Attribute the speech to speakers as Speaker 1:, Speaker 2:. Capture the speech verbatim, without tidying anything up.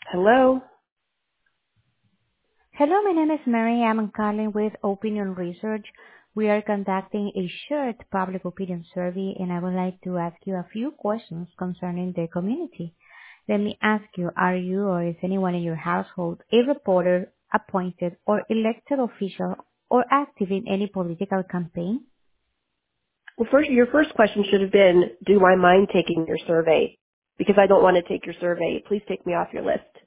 Speaker 1: Hello?
Speaker 2: Hello, my name is Mary. I'm calling with Opinion Research. We are conducting a shared public opinion survey, and I would like to ask you a few questions concerning the community. Let me ask you, are you or is anyone in your household a reporter, appointed or elected official, or active in any political campaign?
Speaker 1: Well, first, your first question should have been, do I mind taking your survey? Because I don't want to take your survey. Please take me off your list.